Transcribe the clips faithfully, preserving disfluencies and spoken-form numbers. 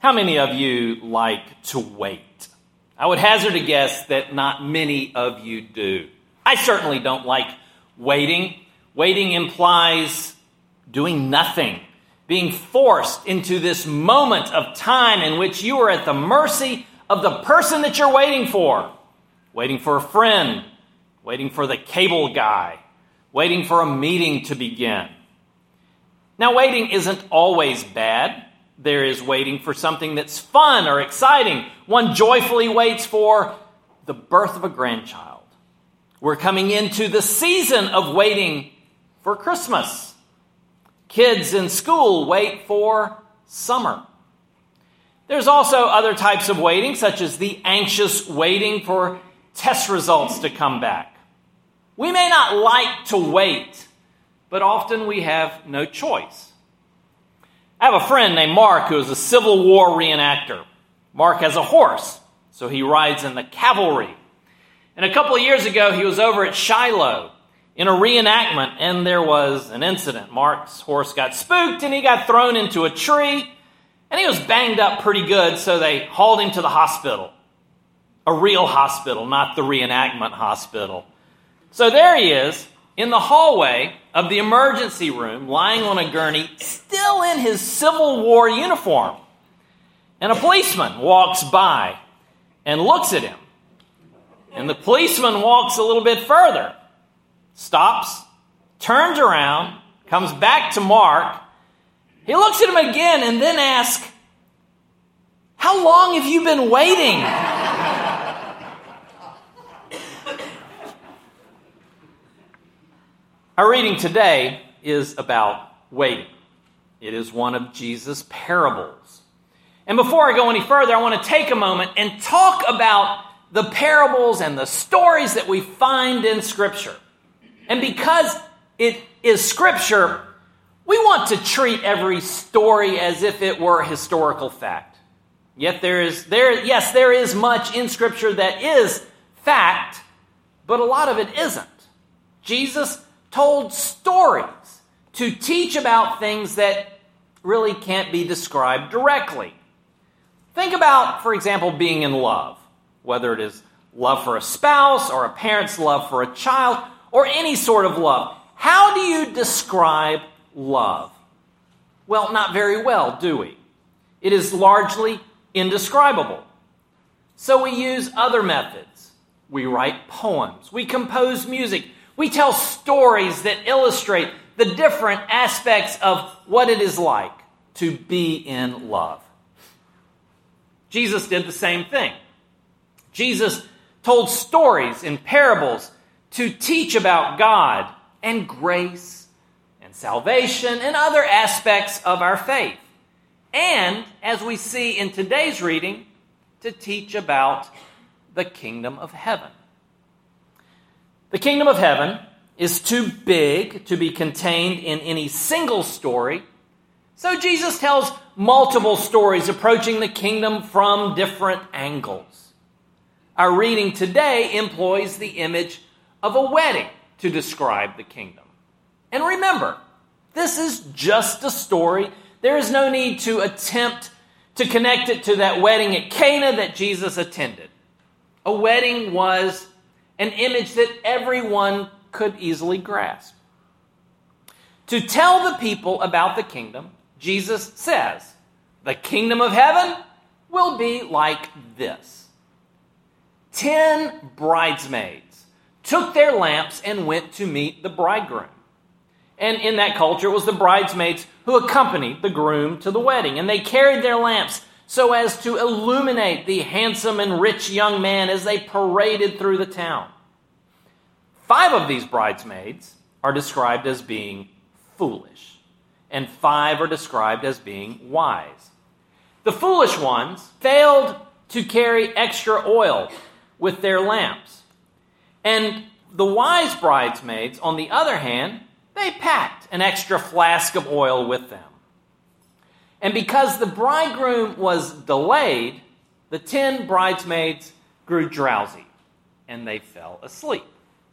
How many of you like to wait? I would hazard a guess that not many of you do. I certainly don't like waiting. Waiting implies doing nothing, being forced into this moment of time in which you are at the mercy of the person that you're waiting for. Waiting for a friend, waiting for the cable guy, waiting for a meeting to begin. Now, waiting isn't always bad. There is waiting for something that's fun or exciting. One joyfully waits for the birth of a grandchild. We're coming into the season of waiting for Christmas. Kids in school wait for summer. There's also other types of waiting, such as the anxious waiting for test results to come back. We may not like to wait, but often we have no choice. I have a friend named Mark who is a Civil War reenactor. Mark has a horse, so he rides in the cavalry. And a couple of years ago, he was over at Shiloh in a reenactment, and there was an incident. Mark's horse got spooked, and he got thrown into a tree, and he was banged up pretty good, so they hauled him to the hospital. A real hospital, not the reenactment hospital. So there he is, in the hallway of the emergency room, lying on a gurney, still in his Civil War uniform. And a policeman walks by and looks at him. And the policeman walks a little bit further, stops, turns around, comes back to Mark. He looks at him again and then asks, "How long have you been waiting?" Our reading today is about waiting. It is one of Jesus' parables. And before I go any further, I want to take a moment and talk about the parables and the stories that we find in Scripture. And because it is Scripture, we want to treat every story as if it were historical fact. Yet there is, there, yes, there is much in Scripture that is fact, but a lot of it isn't. Jesus told stories to teach about things that really can't be described directly. Think about, for example, being in love, whether it is love for a spouse or a parent's love for a child or any sort of love. How do you describe love? Well, not very well, do we? It is largely indescribable. So we use other methods. We write poems. We compose music. We tell stories that illustrate the different aspects of what it is like to be in love. Jesus did the same thing. Jesus told stories in parables to teach about God and grace and salvation and other aspects of our faith. And, as we see in today's reading, to teach about the kingdom of heaven. The kingdom of heaven is too big to be contained in any single story, so Jesus tells multiple stories approaching the kingdom from different angles. Our reading today employs the image of a wedding to describe the kingdom. And remember, this is just a story. There is no need to attempt to connect it to that wedding at Cana that Jesus attended. A wedding was an image that everyone could easily grasp. To tell the people about the kingdom, Jesus says, the kingdom of heaven will be like this. Ten bridesmaids took their lamps and went to meet the bridegroom. And in that culture, it was the bridesmaids who accompanied the groom to the wedding. And they carried their lamps so as to illuminate the handsome and rich young man as they paraded through the town. Five of these bridesmaids are described as being foolish, and five are described as being wise. The foolish ones failed to carry extra oil with their lamps. And the wise bridesmaids, on the other hand, they packed an extra flask of oil with them. And because the bridegroom was delayed, the ten bridesmaids grew drowsy, and they fell asleep.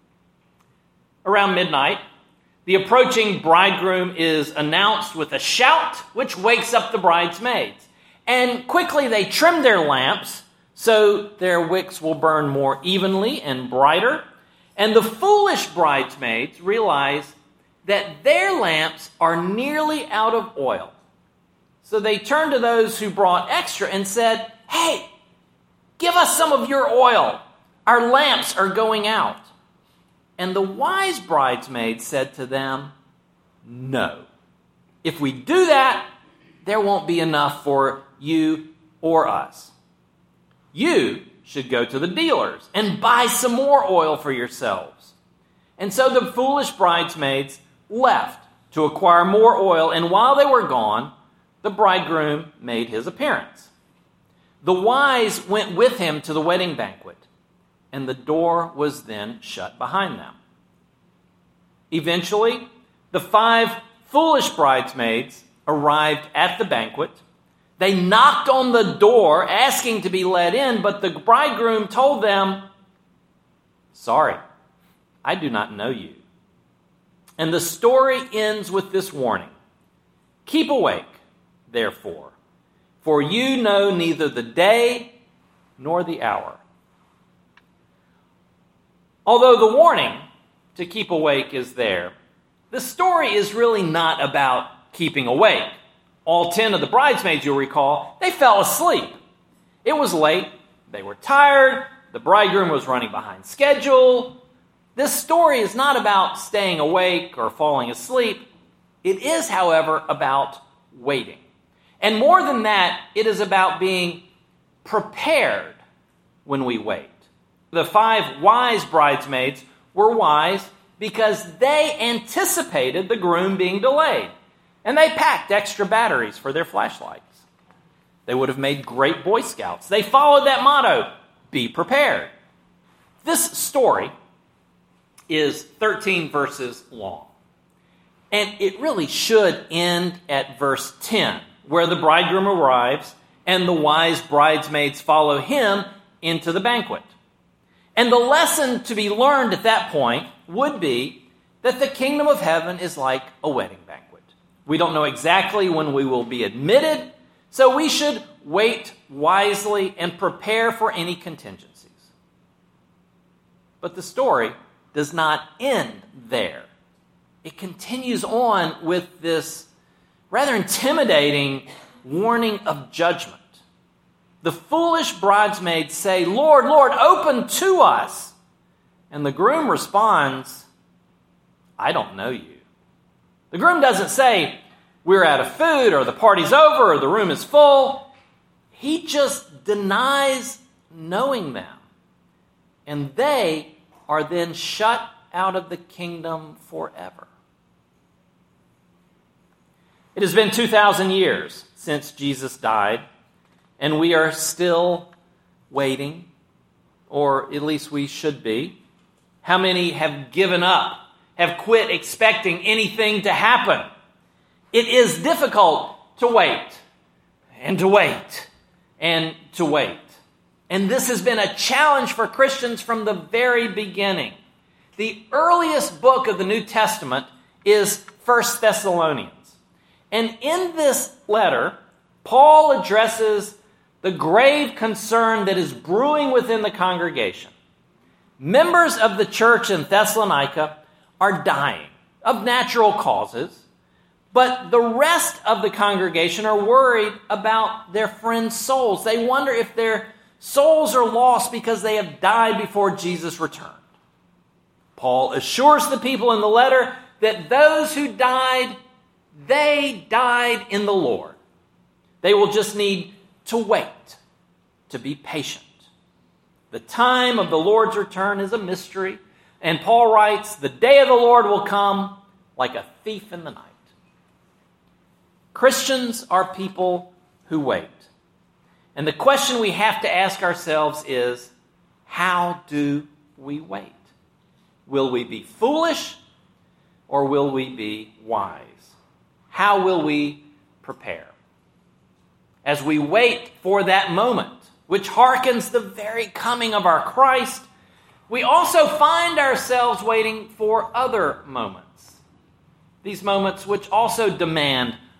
Around midnight, the approaching bridegroom is announced with a shout, which wakes up the bridesmaids. And quickly they trim their lamps so their wicks will burn more evenly and brighter. And the foolish bridesmaids realize that their lamps are nearly out of oil. So they turned to those who brought extra and said, "Hey, give us some of your oil. Our lamps are going out." And the wise bridesmaids said to them, "No. If we do that, there won't be enough for you or us. You should go to the dealers and buy some more oil for yourselves." And so the foolish bridesmaids left to acquire more oil, and while they were gone, the bridegroom made his appearance. The wise went with him to the wedding banquet, and the door was then shut behind them. Eventually, the five foolish bridesmaids arrived at the banquet. They knocked on the door, asking to be let in, but the bridegroom told them, "Sorry, I do not know you." And the story ends with this warning: "Keep awake, therefore, for you know neither the day nor the hour." Although the warning to keep awake is there, the story is really not about keeping awake. All ten of the bridesmaids, you'll recall, they fell asleep. It was late, they were tired, the bridegroom was running behind schedule. This story is not about staying awake or falling asleep. It is, however, about waiting. And more than that, it is about being prepared when we wait. The five wise bridesmaids were wise because they anticipated the groom being delayed. And they packed extra batteries for their flashlights. They would have made great Boy Scouts. They followed that motto, be prepared. This story is thirteen verses long. And it really should end at verse ten, where the bridegroom arrives and the wise bridesmaids follow him into the banquet. And the lesson to be learned at that point would be that the kingdom of heaven is like a wedding banquet. We don't know exactly when we will be admitted, so we should wait wisely and prepare for any contingencies. But the story does not end there. It continues on with this rather intimidating warning of judgment. The foolish bridesmaids say, "Lord, Lord, open to us." And the groom responds, "I don't know you." The groom doesn't say, "We're out of food," or "the party's over," or "the room is full." He just denies knowing them. And they are then shut out of the kingdom forever. It has been two thousand years since Jesus died, and we are still waiting, or at least we should be. How many have given up, have quit expecting anything to happen? It is difficult to wait, and to wait, and to wait. And this has been a challenge for Christians from the very beginning. The earliest book of the New Testament is First Thessalonians. And in this letter, Paul addresses the grave concern that is brewing within the congregation. Members of the church in Thessalonica are dying of natural causes, but the rest of the congregation are worried about their friends' souls. They wonder if their souls are lost because they have died before Jesus returned. Paul assures the people in the letter that those who died, they died in the Lord. They will just need to wait, to be patient. The time of the Lord's return is a mystery, and Paul writes, "The day of the Lord will come like a thief in the night." Christians are people who wait. And the question we have to ask ourselves is, how do we wait? Will we be foolish or will we be wise? How will we prepare? As we wait for that moment, which harkens the very coming of our Christ, we also find ourselves waiting for other moments. These moments which also demand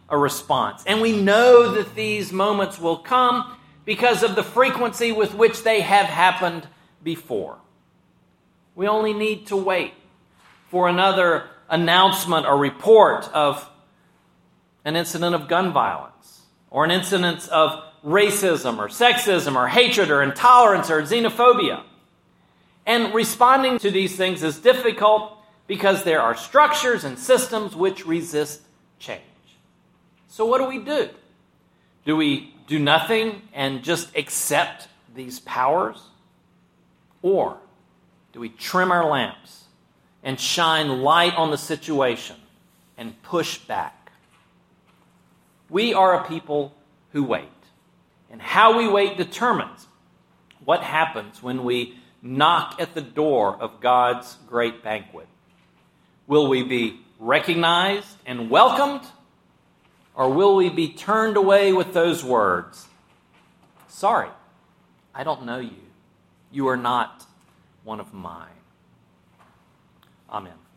a response. And we know that these moments will come because of the frequency with which they have happened before. We only need to wait for another announcement or report of an incident of gun violence, or an incident of racism or sexism or hatred or intolerance or xenophobia. And responding to these things is difficult because there are structures and systems which resist change. So what do we do? Do we do nothing and just accept these powers? Or do we trim our lamps and shine light on the situation and push back? We are a people who wait. And how we wait determines what happens when we knock at the door of God's great banquet. Will we be recognized and welcomed? Or will we be turned away with those words, "Sorry, I don't know you. You are not one of mine." Amen.